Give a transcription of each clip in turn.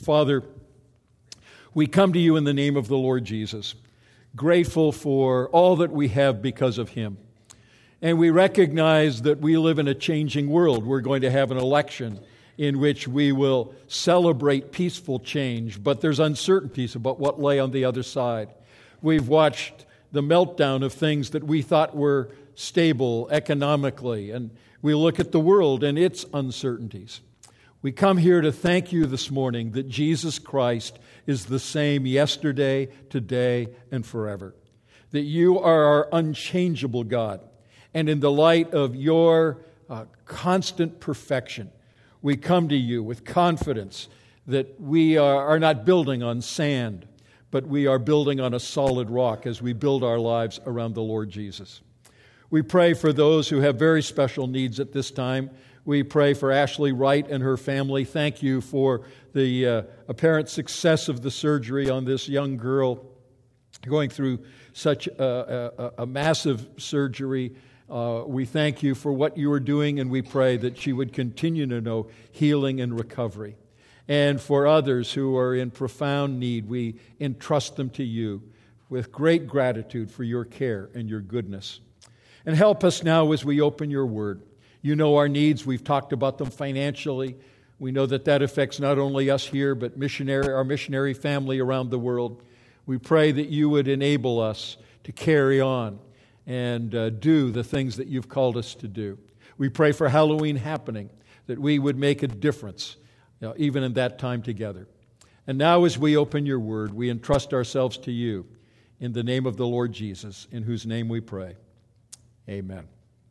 Father, we come to you in the name of the Lord Jesus, grateful for all that we have because of Him. And we recognize that we live in a changing world. We're going to have an election in which we will celebrate peaceful change, but there's uncertainties about what lay on the other side. We've watched the meltdown of things that we thought were stable economically, and we look at the world and its uncertainties. We come here to thank you this morning that Jesus Christ is the same yesterday, today, and forever. That you are our unchangeable God. And in the light of your constant perfection, we come to you with confidence that we are not building on sand, but we are building on a solid rock as we build our lives around the Lord Jesus. We pray for those who have very special needs at this time. We pray for Ashley Wright and her family. Thank you for the apparent success of the surgery on this young girl going through such a massive surgery. We thank you for what you are doing, and we pray that she would continue to know healing and recovery. And for others who are in profound need, we entrust them to you with great gratitude for your care and your goodness. And help us now as we open your word. You know our needs. We've talked about them financially. We know that affects not only us here, but our missionary family around the world. We pray that you would enable us to carry on and do the things that you've called us to do. We pray for Halloween happening, that we would make a difference, even in that time together. And now as we open your word, we entrust ourselves to you in the name of the Lord Jesus, in whose name we pray. Amen.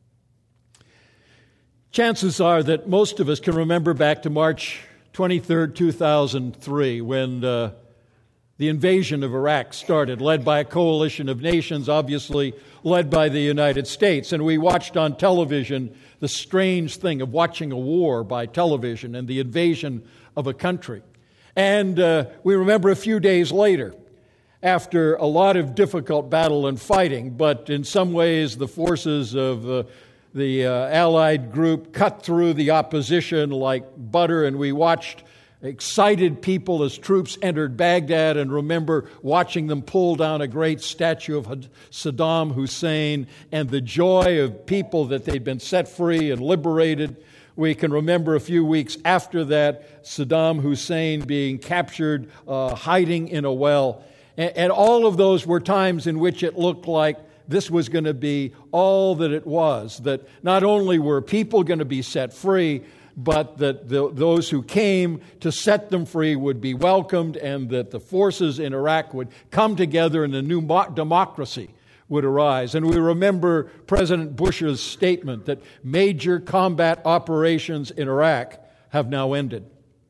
Chances are that most of us can remember back to March 23rd, 2003, when the invasion of Iraq started, led by a coalition of nations, obviously led by the United States. And we watched on television the strange thing of watching a war by television and the invasion of a country. And we remember a few days later, after a lot of difficult battle and fighting, but in some ways the forces of the Allied group cut through the opposition like butter, and we watched excited people as troops entered Baghdad, and remember watching them pull down a great statue of Saddam Hussein and the joy of people that they'd been set free and liberated. We can remember a few weeks after that, Saddam Hussein being captured, hiding in a well. And all of those were times in which it looked like this was going to be all that it was, that not only were people going to be set free, but that those who came to set them free would be welcomed, and that the forces in Iraq would come together and a new democracy would arise. And we remember President Bush's statement that major combat operations in Iraq have now ended.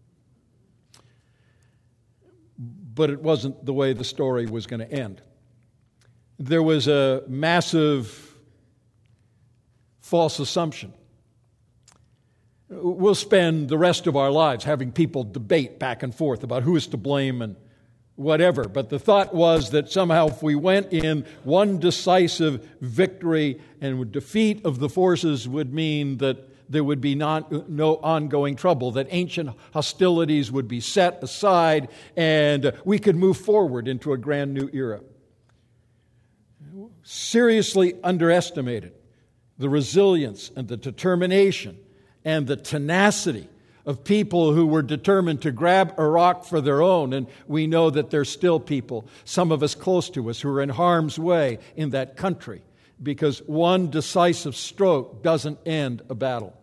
But it wasn't the way the story was going to end. There was a massive false assumption. We'll spend the rest of our lives having people debate back and forth about who is to blame and whatever. But the thought was that somehow if we went in, one decisive victory and defeat of the forces would mean that there would be no ongoing trouble, that ancient hostilities would be set aside, and we could move forward into a brand new era. Seriously underestimated the resilience and the determination and the tenacity of people who were determined to grab Iraq for their own. And we know that there's still people, some of us close to us, who are in harm's way in that country, because one decisive stroke doesn't end a battle.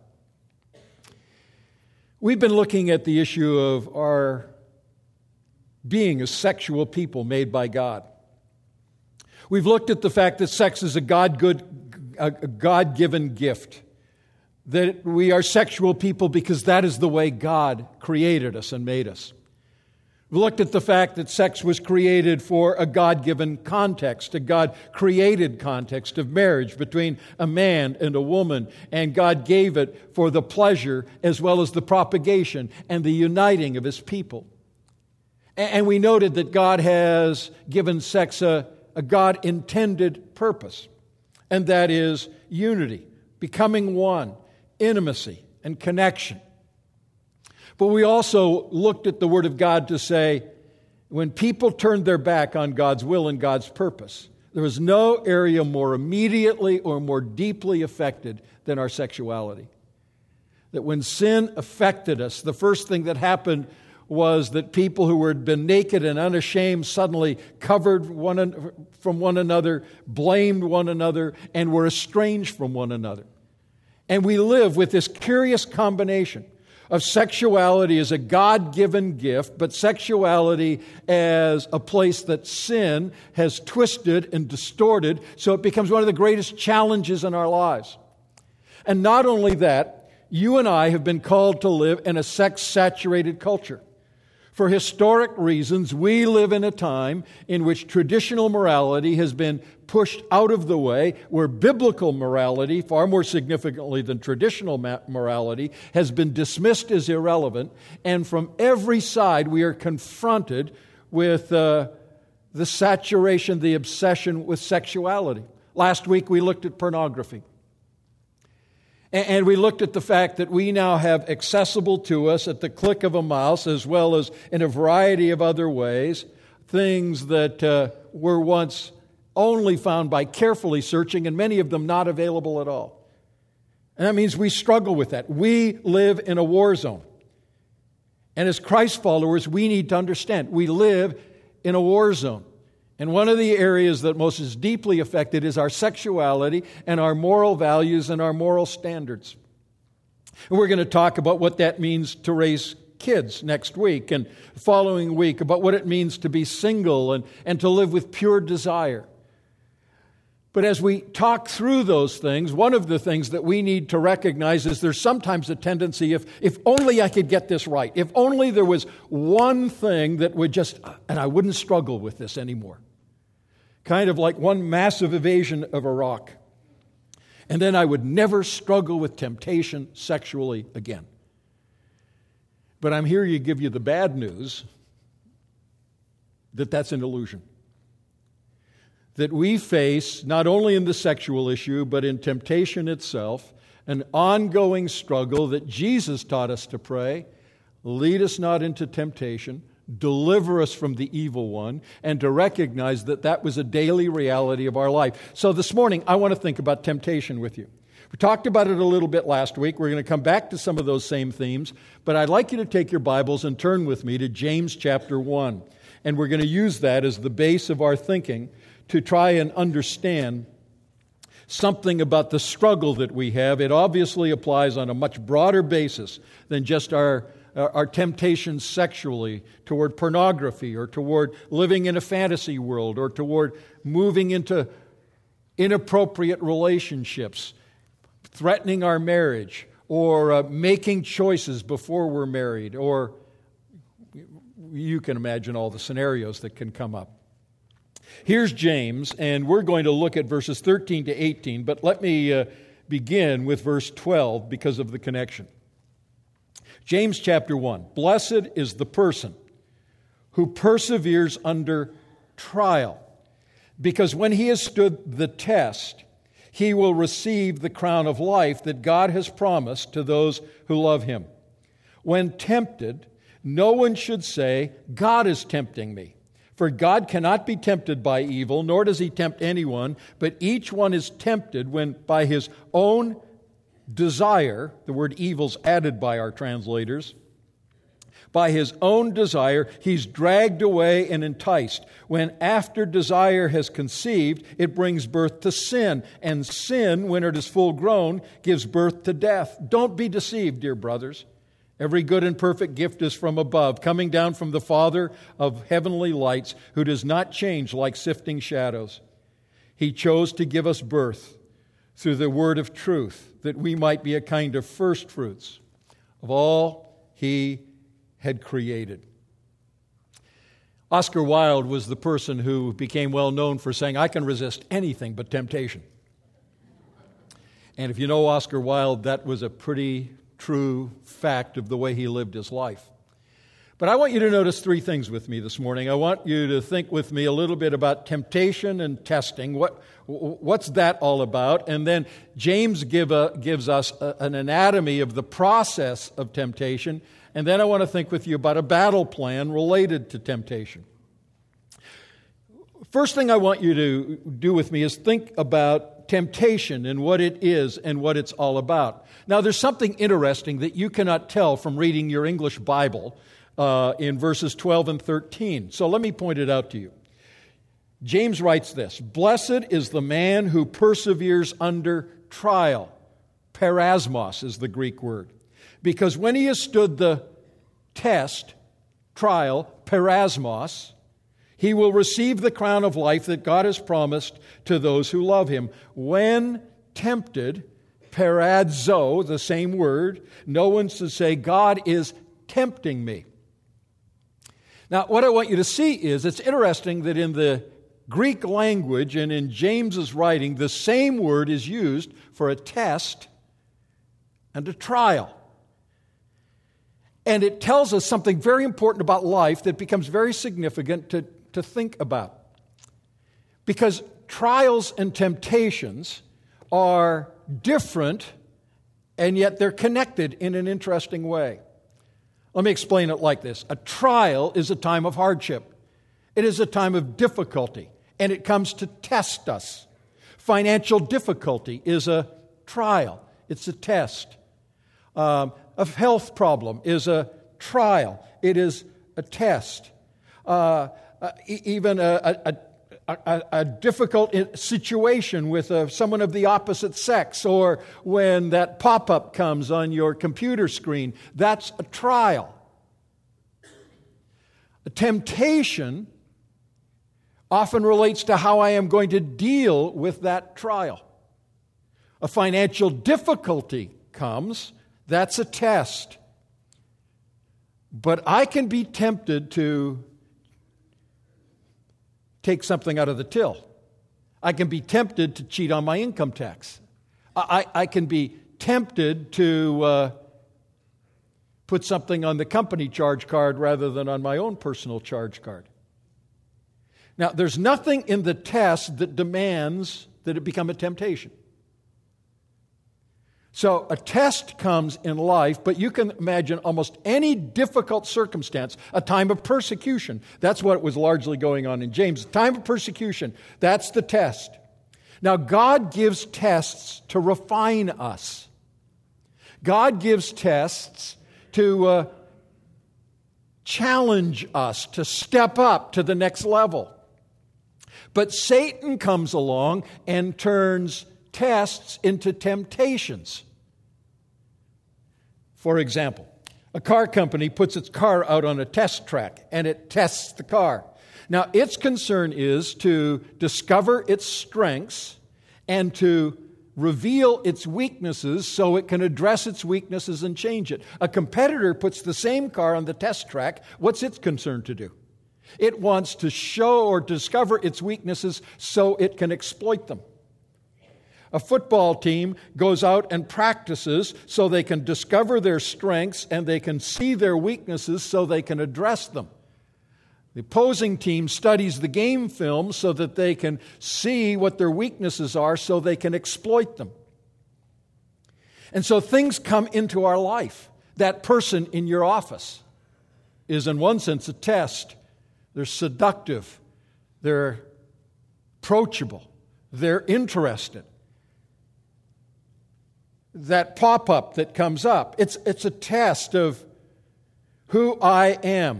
We've been looking at the issue of our being a sexual people made by God. We've looked at the fact that sex is a God-given gift, that we are sexual people because that is the way God created us and made us. We looked at the fact that sex was created for a God-given context, a God-created context of marriage between a man and a woman, and God gave it for the pleasure as well as the propagation and the uniting of His people. And we noted that God has given sex a God-intended purpose, and that is unity, becoming one, intimacy, and connection. But we also looked at the Word of God to say, when people turned their back on God's will and God's purpose, there was no area more immediately or more deeply affected than our sexuality. That when sin affected us, the first thing that happened was that people who had been naked and unashamed suddenly covered from one another, blamed one another, and were estranged from one another. And we live with this curious combination of sexuality as a God-given gift, but sexuality as a place that sin has twisted and distorted, so it becomes one of the greatest challenges in our lives. And not only that, you and I have been called to live in a sex-saturated culture. For historic reasons, we live in a time in which traditional morality has been pushed out of the way, where biblical morality, far more significantly than traditional morality, has been dismissed as irrelevant. And from every side, we are confronted with the saturation, the obsession with sexuality. Last week, we looked at pornography. And we looked at the fact that we now have accessible to us at the click of a mouse, as well as in a variety of other ways, things that were once only found by carefully searching, and many of them not available at all. And that means we struggle with that. We live in a war zone. And as Christ followers, we need to understand we live in a war zone. And one of the areas that most is deeply affected is our sexuality and our moral values and our moral standards. And we're going to talk about what that means to raise kids next week and the following week, about what it means to be single and to live with pure desire. But as we talk through those things, one of the things that we need to recognize is there's sometimes a tendency, if only I could get this right, if only there was one thing that would just, and I wouldn't struggle with this anymore. Kind of like one massive evasion of Iraq. And then I would never struggle with temptation sexually again. But I'm here to give you the bad news that that's an illusion. That we face, not only in the sexual issue, but in temptation itself, an ongoing struggle that Jesus taught us to pray, lead us not into temptation, deliver us from the evil one, and to recognize that that was a daily reality of our life. So this morning, I want to think about temptation with you. We talked about it a little bit last week. We're going to come back to some of those same themes, but I'd like you to take your Bibles and turn with me to James chapter 1. And we're going to use that as the base of our thinking to try and understand something about the struggle that we have. It obviously applies on a much broader basis than just our temptation sexually toward pornography or toward living in a fantasy world or toward moving into inappropriate relationships, threatening our marriage, or making choices before we're married, or you can imagine all the scenarios that can come up. Here's James, and we're going to look at verses 13 to 18, but let me begin with verse 12 because of the connection. James chapter 1, blessed is the person who perseveres under trial, because when he has stood the test, he will receive the crown of life that God has promised to those who love him. When tempted, no one should say, God is tempting me. For God cannot be tempted by evil, nor does he tempt anyone, but each one is tempted when by his own desire, the word evil's added by our translators, by his own desire, he's dragged away and enticed. When after desire has conceived, it brings birth to sin. And sin, when it is full grown, gives birth to death. Don't be deceived, dear brothers. Every good and perfect gift is from above, coming down from the Father of heavenly lights, who does not change like sifting shadows. He chose to give us birth through the word of truth, that we might be a kind of first fruits of all he had created. Oscar Wilde was the person who became well known for saying, I can resist anything but temptation. And if you know Oscar Wilde, that was a pretty true fact of the way he lived his life. But I want you to notice three things with me this morning. I want you to think with me a little bit about temptation and testing. What's that all about? And then James gives us an anatomy of the process of temptation And then I want to think with you about a battle plan related to temptation. First thing I want you to do with me is think about temptation and what it is and what it's all about. Now, there's something interesting that you cannot tell from reading your English Bible in verses 12 and 13. So let me point it out to you. James writes this, "Blessed is the man who perseveres under trial." Perasmos is the Greek word. Because when he has stood the test, trial, perasmos, he will receive the crown of life that God has promised to those who love him. When tempted, peradzo, the same word, no one's to say, God is tempting me. Now, what I want you to see is, it's interesting that in the Greek language and in James's writing, the same word is used for a test and a trial. And it tells us something very important about life that becomes very significant to think about. Because trials and temptations are different, and yet they're connected in an interesting way. Let me explain it like this. A trial is a time of hardship. It is a time of difficulty, and it comes to test us. Financial difficulty is a trial. It's a test. A health problem is a trial. It is a test. Even a difficult situation with someone of the opposite sex, or when that pop-up comes on your computer screen, that's a trial. A temptation often relates to how I am going to deal with that trial. A financial difficulty comes, that's a test. But I can be tempted to take something out of the till. I can be tempted to cheat on my income tax. I can be tempted to put something on the company charge card rather than on my own personal charge card. Now, there's nothing in the test that demands that it become a temptation. So a test comes in life, but you can imagine almost any difficult circumstance, a time of persecution. That's what was largely going on in James. A time of persecution, that's the test. Now, God gives tests to refine us. God gives tests to challenge us to step up to the next level. But Satan comes along and turns tests into temptations. For example, a car company puts its car out on a test track and it tests the car. Now, its concern is to discover its strengths and to reveal its weaknesses so it can address its weaknesses and change it. A competitor puts the same car on the test track. What's its concern to do? It wants to show or discover its weaknesses so it can exploit them. A football team goes out and practices so they can discover their strengths and they can see their weaknesses so they can address them. The opposing team studies the game film so that they can see what their weaknesses are so they can exploit them. And so things come into our life. That person in your office is in one sense a test. They're seductive. They're approachable. They're interested. That pop-up that comes up, it's a test of who I am.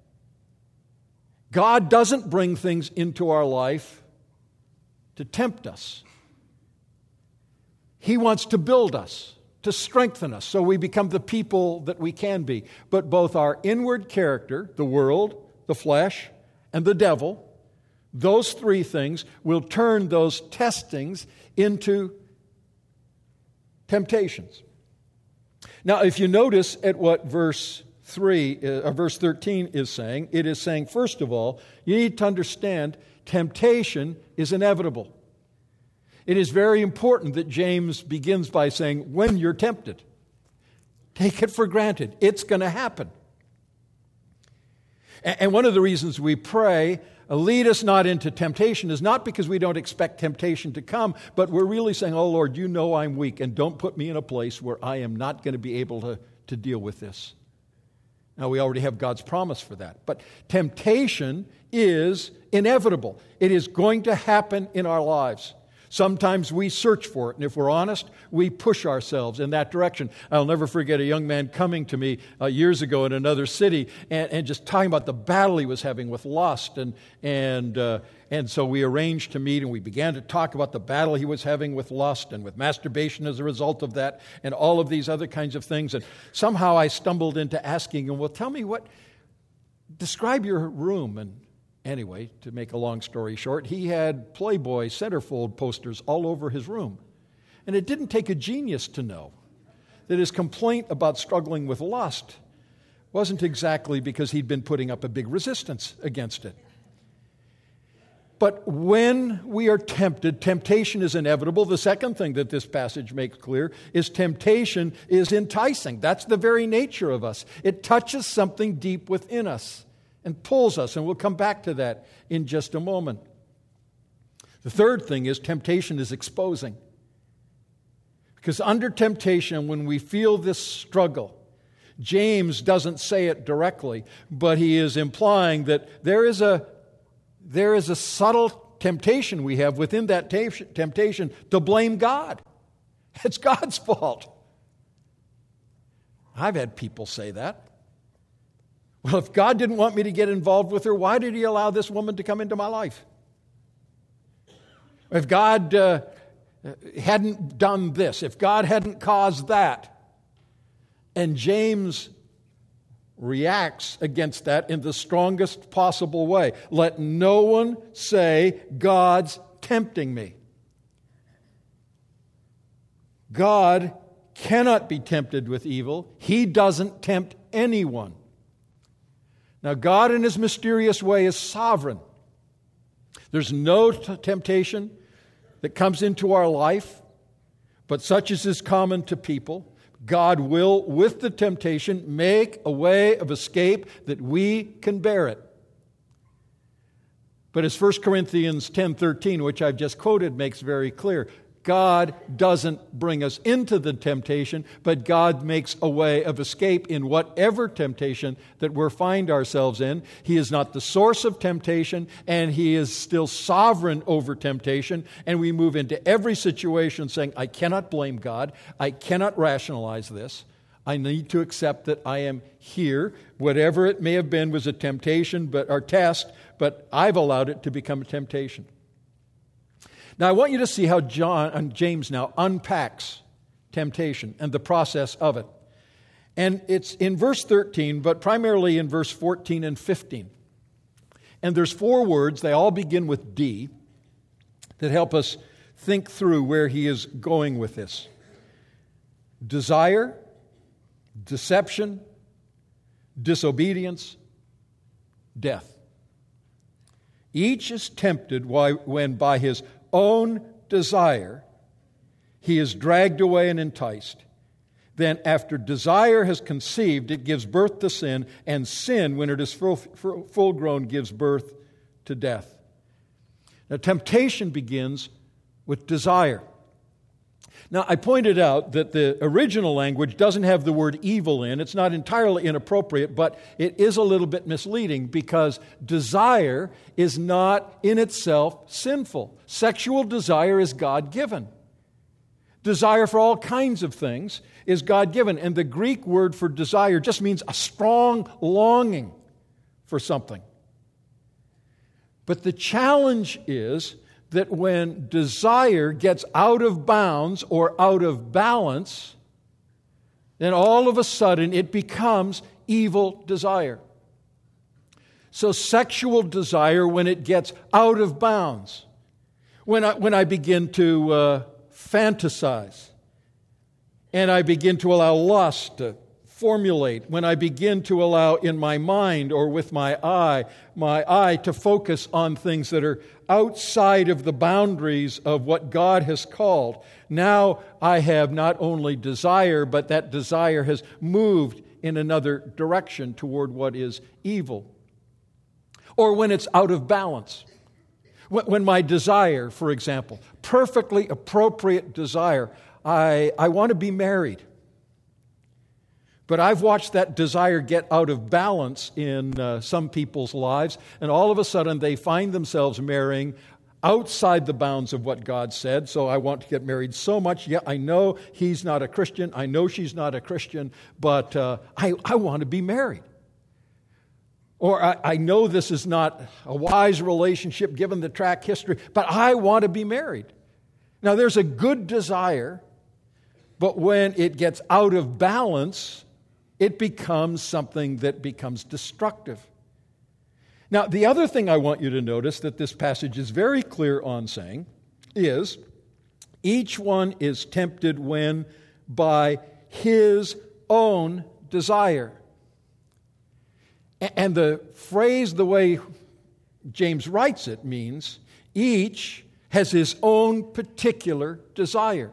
God doesn't bring things into our life to tempt us. He wants to build us, to strengthen us, so we become the people that we can be. But both our inward character, the world, the flesh, and the devil, those three things will turn those testings into temptations. Now, if you notice at what verse 13 is saying, it is saying, first of all, you need to understand temptation is inevitable. It is very important that James begins by saying, when you're tempted, take it for granted. It's going to happen. And one of the reasons we pray, lead us not into temptation, is not because we don't expect temptation to come, but we're really saying, oh Lord, you know I'm weak, and don't put me in a place where I am not going to be able to deal with this. Now, we already have God's promise for that. But temptation is inevitable. It is going to happen in our lives. Sometimes we search for it, and if we're honest, we push ourselves in that direction. I'll never forget a young man coming to me years ago in another city and just talking about the battle he was having with lust. And so we arranged to meet, and we began to talk about the battle he was having with lust and with masturbation as a result of that and all of these other kinds of things. And somehow I stumbled into asking him, well, tell me describe your room. And anyway, to make a long story short, he had Playboy centerfold posters all over his room. And it didn't take a genius to know that his complaint about struggling with lust wasn't exactly because he'd been putting up a big resistance against it. But when we are tempted, temptation is inevitable. The second thing that this passage makes clear is temptation is enticing. That's the very nature of us. It touches something deep within us and pulls us, and we'll come back to that in just a moment. The third thing is temptation is exposing. Because under temptation, when we feel this struggle, James doesn't say it directly, but he is implying that there is a subtle temptation we have within that temptation to blame God. It's God's fault. I've had people say that. Well, if God didn't want me to get involved with her, why did He allow this woman to come into my life? If God hadn't done this, if God hadn't caused that. And James reacts against that in the strongest possible way. Let no one say, God's tempting me. God cannot be tempted with evil. He doesn't tempt anyone. Now, God in His mysterious way is sovereign. There's no temptation that comes into our life, but such as is common to people. God will, with the temptation, make a way of escape that we can bear it. But as 1 Corinthians 10:13, which I've just quoted, makes very clear, God doesn't bring us into the temptation, but God makes a way of escape in whatever temptation that we find ourselves in. He is not the source of temptation, and He is still sovereign over temptation. And we move into every situation saying, I cannot blame God. I cannot rationalize this. I need to accept that I am here. Whatever it may have been was a temptation or test, but I've allowed it to become a temptation. Now, I want you to see how James now unpacks temptation and the process of it. And it's in verse 13, but primarily in verse 14 and 15. And there's 4 words, they all begin with D, that help us think through where he is going with this. Desire, deception, disobedience, death. Each is tempted when by his own desire he is dragged away and enticed. Then after desire has conceived, it gives birth to sin, and sin, when it is full grown, gives birth to death. Now, temptation begins with desire. Now, I pointed out that the original language doesn't have the word evil in. It's not entirely inappropriate, but it is a little bit misleading because desire is not in itself sinful. Sexual desire is God-given. Desire for all kinds of things is God-given. And the Greek word for desire just means a strong longing for something. But the challenge is that when desire gets out of bounds or out of balance, then all of a sudden it becomes evil desire. So sexual desire, when it gets out of bounds, when I begin to fantasize, and I begin to allow lust to formulate, when I begin to allow in my mind or with my eye to focus on things that are outside of the boundaries of what God has called, now I have not only desire, but that desire has moved in another direction toward what is evil. Or when it's out of balance. When my desire, for example, perfectly appropriate desire, I want to be married. But I've watched that desire get out of balance in some people's lives, and all of a sudden they find themselves marrying outside the bounds of what God said. So I want to get married so much. Yeah, I know he's not a Christian. I know she's not a Christian, but I want to be married. Or I know this is not a wise relationship given the track history, but I want to be married. Now, there's a good desire, but when it gets out of balance, it becomes something that becomes destructive. Now, the other thing I want you to notice that this passage is very clear on saying is each one is tempted when by his own desire. And the phrase, the way James writes it, means each has his own particular desire.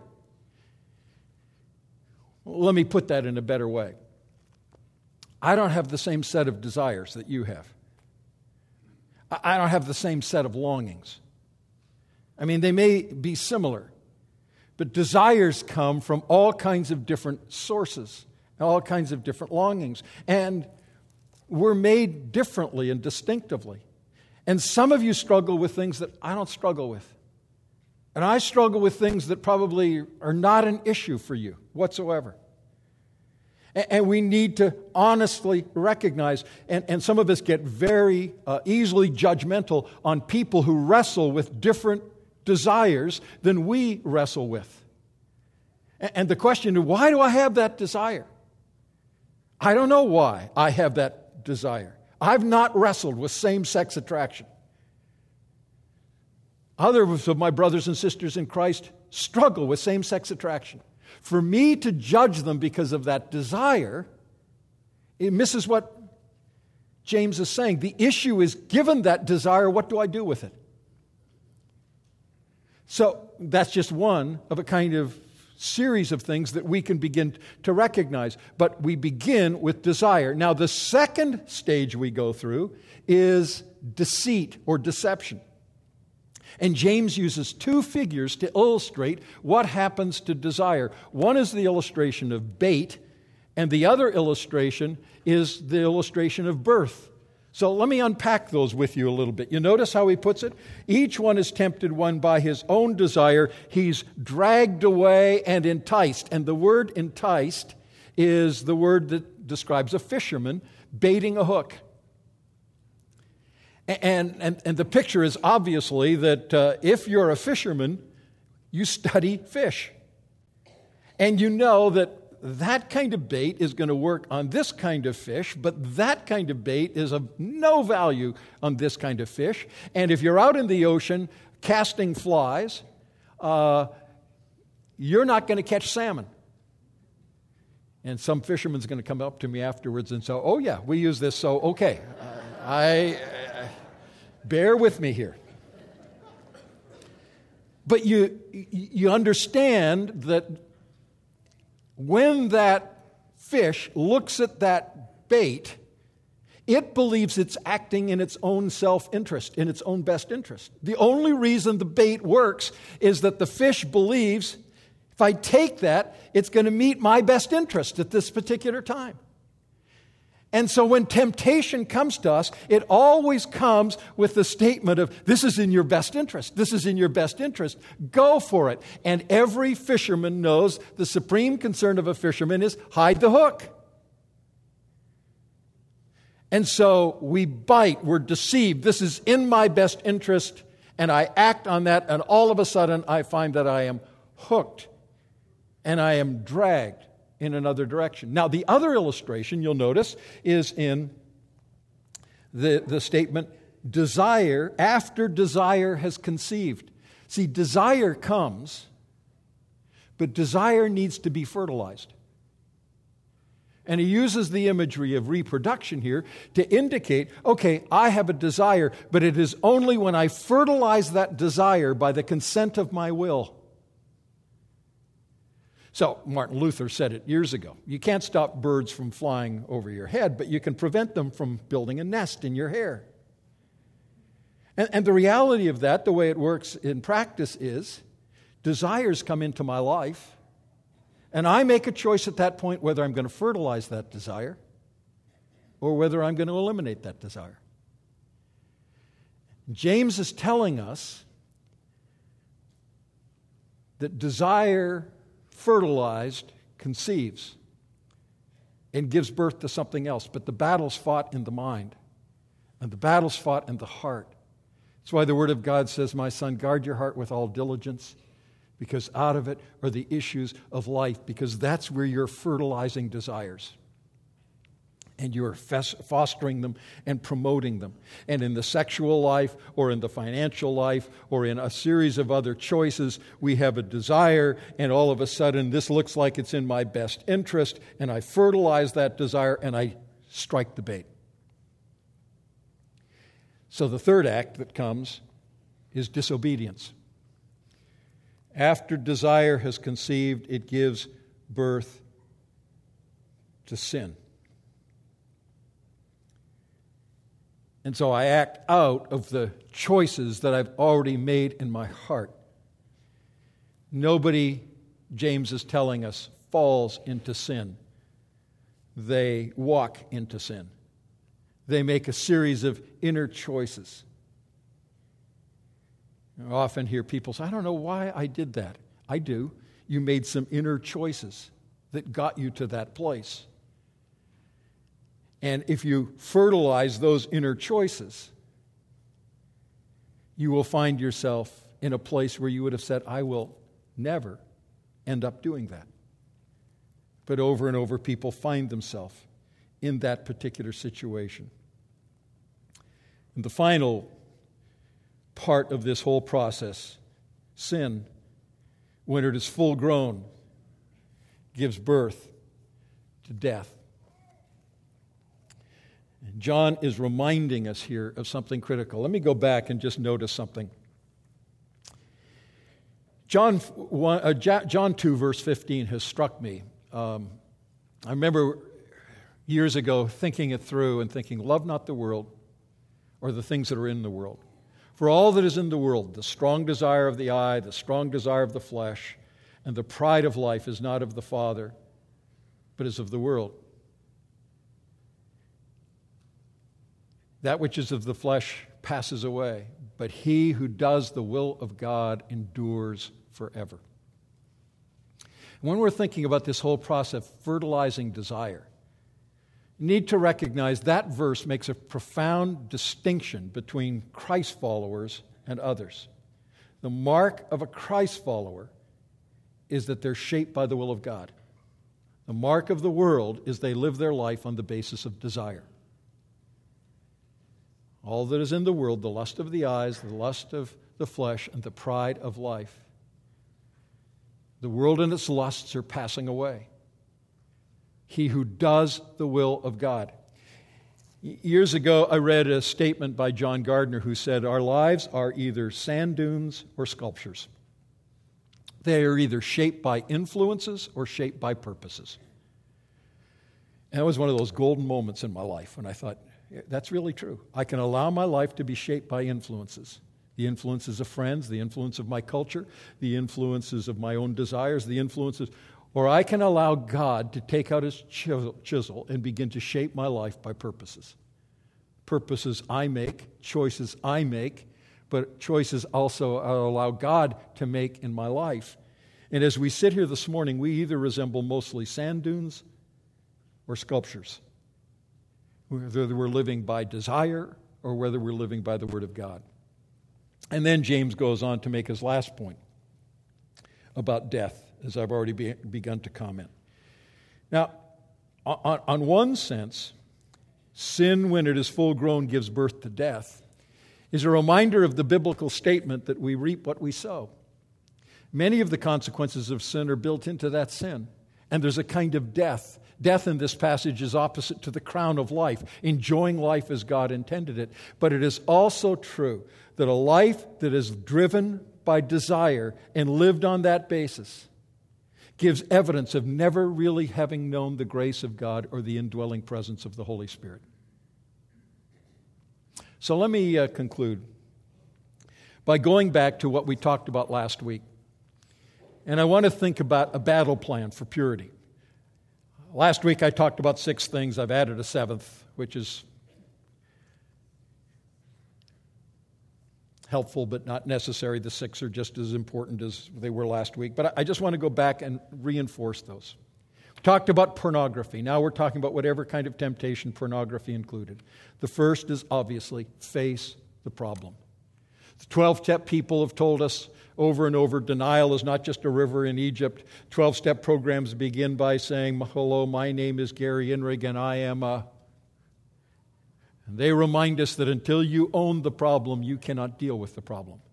Let me put that in a better way. I don't have the same set of desires that you have. I don't have the same set of longings. I mean, they may be similar, but desires come from all kinds of different sources, all kinds of different longings. And we're made differently and distinctively. And some of you struggle with things that I don't struggle with. And I struggle with things that probably are not an issue for you whatsoever. And we need to honestly recognize, and some of us get very easily judgmental on people who wrestle with different desires than we wrestle with. And the question is, why do I have that desire? I don't know why I have that desire. I've not wrestled with same-sex attraction. Others of my brothers and sisters in Christ struggle with same-sex attraction. For me to judge them because of that desire, it misses what James is saying. The issue is, given that desire, what do I do with it? So that's just one of a kind of series of things that we can begin to recognize. But we begin with desire. Now, the second stage we go through is deceit or deception. And James uses two figures to illustrate what happens to desire. One is the illustration of bait, and the other illustration is the illustration of birth. So let me unpack those with you a little bit. You notice how he puts it? Each one is tempted one by his own desire. He's dragged away and enticed. And the word enticed is the word that describes a fisherman baiting a hook. And the picture is obviously that if you're a fisherman, you study fish. And you know that that kind of bait is going to work on this kind of fish, but that kind of bait is of no value on this kind of fish. And if you're out in the ocean casting flies, you're not going to catch salmon. And some fisherman's going to come up to me afterwards and say, oh yeah, we use this, so okay. Bear with me here. But you understand that when that fish looks at that bait, it believes it's acting in its own self-interest, in its own best interest. The only reason the bait works is that the fish believes, if I take that, it's going to meet my best interest at this particular time. And so when temptation comes to us, it always comes with the statement of, this is in your best interest. This is in your best interest. Go for it. And every fisherman knows the supreme concern of a fisherman is hide the hook. And so we bite, we're deceived. This is in my best interest, and I act on that, and all of a sudden I find that I am hooked and I am dragged in another direction. Now, the other illustration you'll notice is in the statement, desire after desire has conceived. See, desire comes, but desire needs to be fertilized. And he uses the imagery of reproduction here to indicate, okay, I have a desire, but it is only when I fertilize that desire by the consent of my will. So, Martin Luther said it years ago. You can't stop birds from flying over your head, but you can prevent them from building a nest in your hair. And the reality of that, the way it works in practice is, desires come into my life, And I make a choice at that point whether I'm going to fertilize that desire or whether I'm going to eliminate that desire. James is telling us that desire fertilized conceives and gives birth to something else. But the battle's fought in the mind, and the battle's fought in the heart. That's why the Word of God says, my son, guard your heart with all diligence, because out of it are the issues of life, because that's where you're fertilizing desires. And you're fostering them and promoting them. And in the sexual life, or in the financial life, or in a series of other choices, we have a desire, and all of a sudden this looks like it's in my best interest, and I fertilize that desire, and I strike the bait. So the third act that comes is disobedience. After desire has conceived, it gives birth to sin. And so I act out of the choices that I've already made in my heart. Nobody, James is telling us, falls into sin. They walk into sin. They make a series of inner choices. I often hear people say, I don't know why I did that. I do. You made some inner choices that got you to that place. And if you fertilize those inner choices, you will find yourself in a place where you would have said, I will never end up doing that. But over and over, people find themselves in that particular situation. And the final part of this whole process, sin, when it is full grown, gives birth to death. And John is reminding us here of something critical. Let me go back and just notice something. John 2, verse 15 has struck me. I remember years ago thinking it through and thinking, love not the world or the things that are in the world. For all that is in the world, the strong desire of the eye, the strong desire of the flesh, and the pride of life is not of the Father, but is of the world. That which is of the flesh passes away, but he who does the will of God endures forever. When we're thinking about this whole process of fertilizing desire, you need to recognize that verse makes a profound distinction between Christ followers and others. The mark of a Christ follower is that they're shaped by the will of God. The mark of the world is they live their life on the basis of desire. All that is in the world, the lust of the eyes, the lust of the flesh, and the pride of life. The world and its lusts are passing away. He who does the will of God. Years ago, I read a statement by John Gardner who said, our lives are either sand dunes or sculptures. They are either shaped by influences or shaped by purposes. And that was one of those golden moments in my life when I thought, that's really true. I can allow my life to be shaped by influences. The influences of friends, the influence of my culture, the influences of my own desires, the influences... Or I can allow God to take out his chisel and begin to shape my life by purposes. Purposes I make, choices I make, but choices also I allow God to make in my life. And as we sit here this morning, we either resemble mostly sand dunes or sculptures. Whether we're living by desire or whether we're living by the Word of God. And then James goes on to make his last point about death, as I've already begun to comment. Now, on one sense, sin, when it is full grown, gives birth to death, is a reminder of the biblical statement that we reap what we sow. Many of the consequences of sin are built into that sin, and there's a kind of death. Death in this passage is opposite to the crown of life, enjoying life as God intended it. But it is also true that a life that is driven by desire and lived on that basis gives evidence of never really having known the grace of God or the indwelling presence of the Holy Spirit. So let me conclude by going back to what we talked about last week. And I want to think about a battle plan for purity. Last week I talked about 6 things. I've added a 7th, which is helpful but not necessary. The 6 are just as important as they were last week. But I just want to go back and reinforce those. We talked about pornography. Now we're talking about whatever kind of temptation pornography included. The first is obviously face the problem. The 12-step people have told us over and over, denial is not just a river in Egypt. 12-step programs begin by saying, hello, my name is Gary Inrig and I am a... And they remind us that until you own the problem, you cannot deal with the problem.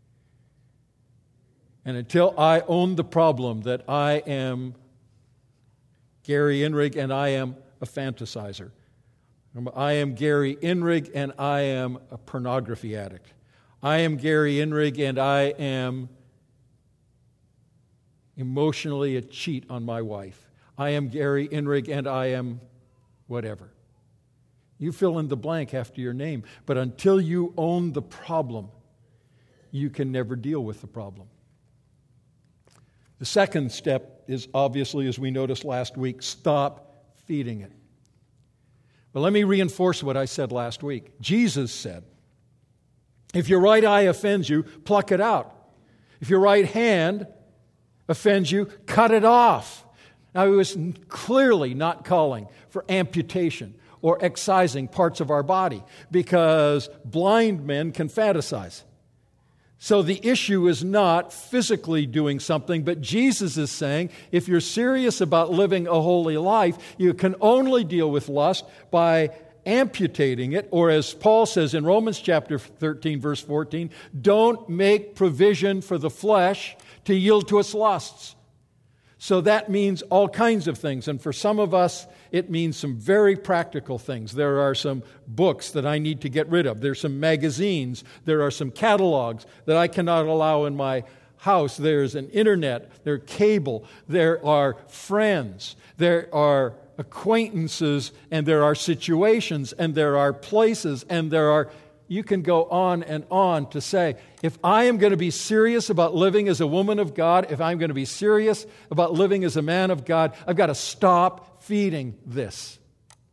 And until I own the problem that I am Gary Inrig and I am a fantasizer. I am Gary Inrig and I am a pornography addict. I am Gary Inrig and I am emotionally a cheat on my wife. I am Gary Inrig and I am whatever. You fill in the blank after your name. But until you own the problem, you can never deal with the problem. The second step is obviously, as we noticed last week, stop feeding it. But let me reinforce what I said last week. Jesus said, if your right eye offends you, pluck it out. If your right hand offends you, cut it off. Now, he was clearly not calling for amputation or excising parts of our body because blind men can fantasize. So the issue is not physically doing something, but Jesus is saying if you're serious about living a holy life, you can only deal with lust by amputating it, or as Paul says in Romans chapter 13, verse 14, don't make provision for the flesh to yield to its lusts. So that means all kinds of things. And for some of us, it means some very practical things. There are some books that I need to get rid of. There's some magazines. There are some catalogs that I cannot allow in my house. There's an internet. There's cable. There are friends. There are acquaintances. And there are situations. And there are places. And there are... You can go on and on to say, if I am going to be serious about living as a woman of God, if I'm going to be serious about living as a man of God, I've got to stop feeding this.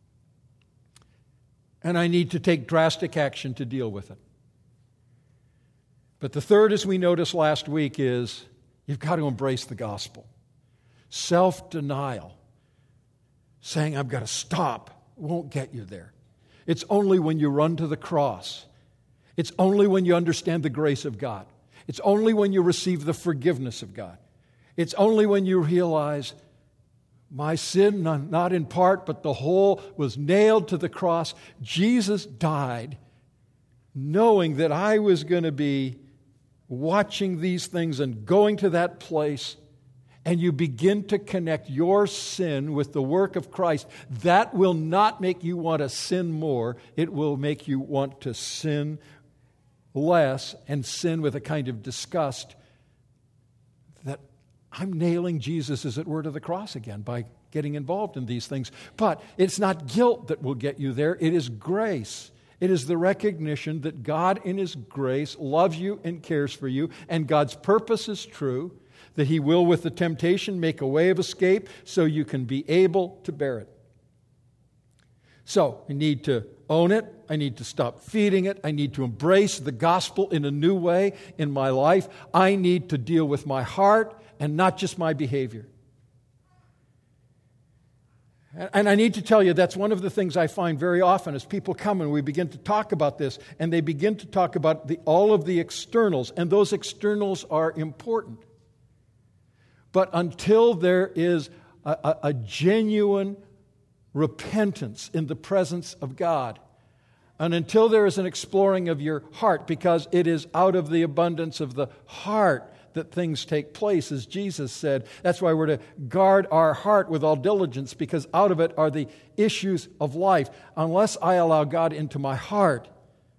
And I need to take drastic action to deal with it. But the third, as we noticed last week, is you've got to embrace the gospel. Self-denial. Saying, I've got to stop, won't get you there. It's only when you run to the cross. It's only when you understand the grace of God. It's only when you receive the forgiveness of God. It's only when you realize my sin, not in part, but the whole, was nailed to the cross. Jesus died knowing that I was going to be watching these things and going to that place. And you begin to connect your sin with the work of Christ. That will not make you want to sin more. It will make you want to sin less and sin with a kind of disgust that I'm nailing Jesus, as it were, to the cross again by getting involved in these things. But it's not guilt that will get you there. It is grace. It is the recognition that God in His grace loves you and cares for you, and God's purpose is true, that He will, with the temptation, make a way of escape so you can be able to bear it. So, I need to own it. I need to stop feeding it. I need to embrace the gospel in a new way in my life. I need to deal with my heart and not just my behavior. And I need to tell you, that's one of the things I find very often as people come and we begin to talk about this, and they begin to talk about all of the externals, and those externals are important. But until there is a genuine repentance in the presence of God, and until there is an exploring of your heart, because it is out of the abundance of the heart that things take place, as Jesus said. That's why we're to guard our heart with all diligence, because out of it are the issues of life. Unless I allow God into my heart,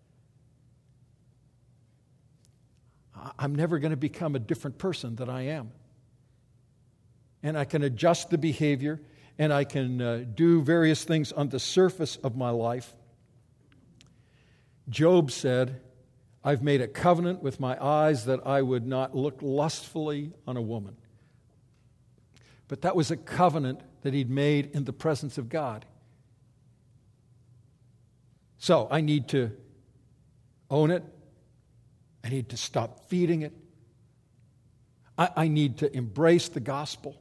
I'm never going to become a different person than I am. And I can adjust the behavior, and I can do various things on the surface of my life. Job said, I've made a covenant with my eyes that I would not look lustfully on a woman. But that was a covenant that he'd made in the presence of God. So I need to own it. I need to stop feeding it. I need to embrace the gospel.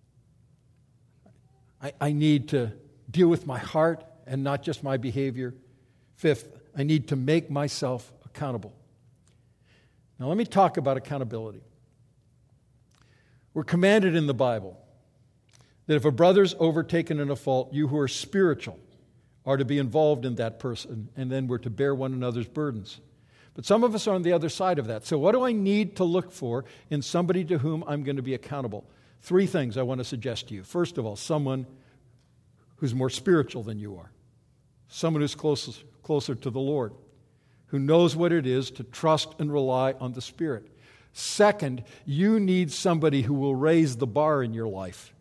I need to deal with my heart and not just my behavior. Fifth, I need to make myself accountable. Now let me talk about accountability. We're commanded in the Bible that if a brother's overtaken in a fault, you who are spiritual are to be involved in that person, and then we're to bear one another's burdens. But some of us are on the other side of that. So what do I need to look for in somebody to whom I'm going to be accountable? 3 things I want to suggest to you. First of all, someone who's more spiritual than you are. Someone who's closer to the Lord, who knows what it is to trust and rely on the Spirit. Second, you need somebody who will raise the bar in your life.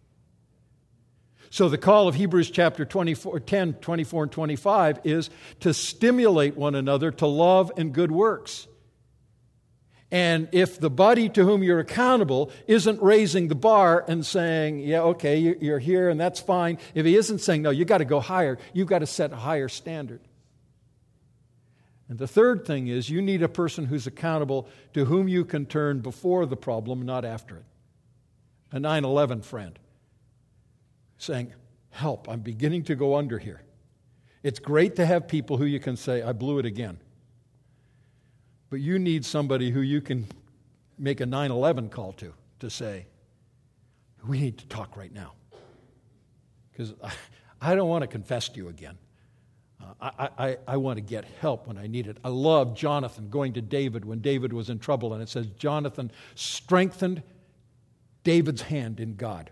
So the call of Hebrews chapter 10, 24, and 25 is to stimulate one another to love and good works. And if the buddy to whom you're accountable isn't raising the bar and saying, yeah, okay, you're here and that's fine. If he isn't saying, no, you've got to go higher. You've got to set a higher standard. And the third thing is you need a person who's accountable to whom you can turn before the problem, not after it. A 9/11 friend saying, help, I'm beginning to go under here. It's great to have people who you can say, I blew it again. But you need somebody who you can make a 9/11 call to say, we need to talk right now. Because I don't want to confess to you again. I want to get help when I need it. I love Jonathan going to David when David was in trouble, and it says Jonathan strengthened David's hand in God.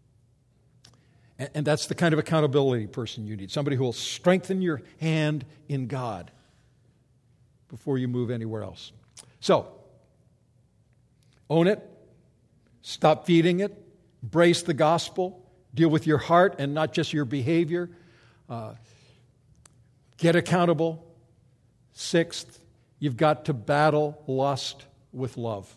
And that's the kind of accountability person you need. Somebody who will strengthen your hand in God before you move anywhere else. So, own it. Stop feeding it. Embrace the gospel. Deal with your heart and not just your behavior. Get accountable. Sixth, you've got to battle lust with love.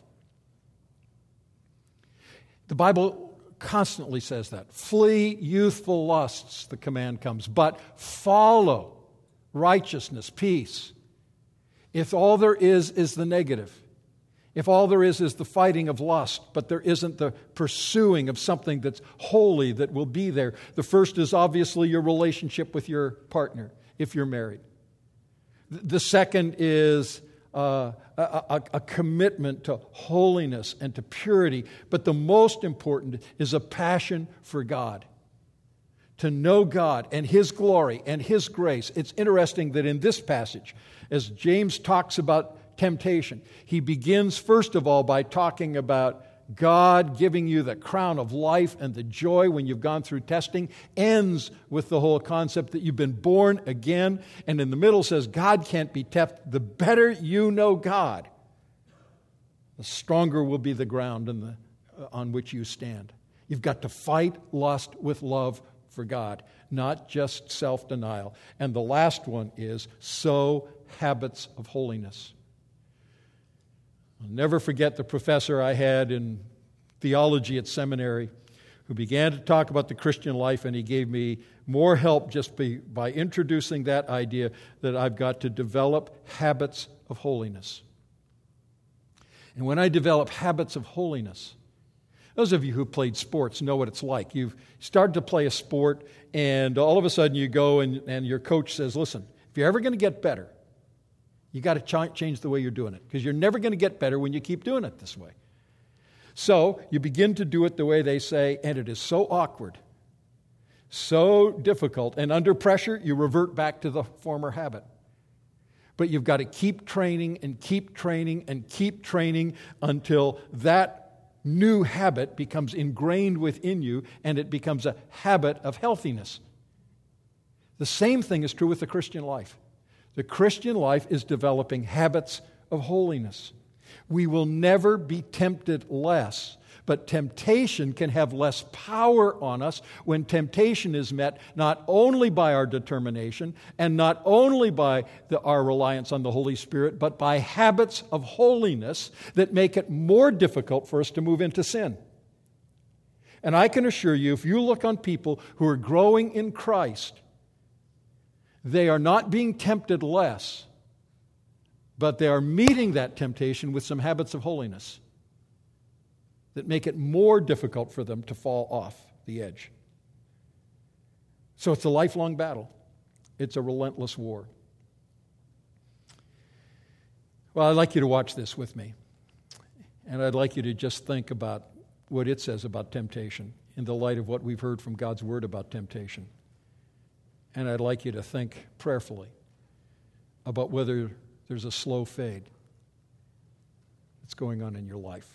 The Bible constantly says that. Flee youthful lusts, the command comes, but follow righteousness, peace. If all there is the negative, if all there is the fighting of lust, but there isn't the pursuing of something that's holy that will be there, the first is obviously your relationship with your partner, if you're married. The second is a commitment to holiness and to purity. But the most important is a passion for God. To know God and His glory and His grace. It's interesting that in this passage, as James talks about temptation, he begins first of all by talking about God giving you the crown of life and the joy when you've gone through testing, ends with the whole concept that you've been born again, and in the middle says God can't be tempted. The better you know God, the stronger will be the ground on which you stand. You've got to fight lust with love for God, not just self-denial. And the last one is sow habits of holiness. I'll never forget the professor I had in theology at seminary who began to talk about the Christian life, and he gave me more help just by introducing that idea that I've got to develop habits of holiness. And when I develop habits of holiness, those of you who played sports know what it's like. You've started to play a sport, and all of a sudden you go and your coach says, listen, if you're ever going to get better, you got to change the way you're doing it, because you're never going to get better when you keep doing it this way. So you begin to do it the way they say, and it is so awkward, so difficult, and under pressure, you revert back to the former habit. But you've got to keep training and keep training and keep training until that new habit becomes ingrained within you, and it becomes a habit of healthiness. The same thing is true with the Christian life. The Christian life is developing habits of holiness. We will never be tempted less, but temptation can have less power on us when temptation is met not only by our determination and not only by our reliance on the Holy Spirit, but by habits of holiness that make it more difficult for us to move into sin. And I can assure you, if you look on people who are growing in Christ, they are not being tempted less, but they are meeting that temptation with some habits of holiness that make it more difficult for them to fall off the edge. So it's a lifelong battle. It's a relentless war. Well, I'd like you to watch this with me. And I'd like you to just think about what it says about temptation in the light of what we've heard from God's Word about temptation. And I'd like you to think prayerfully about whether there's a slow fade that's going on in your life.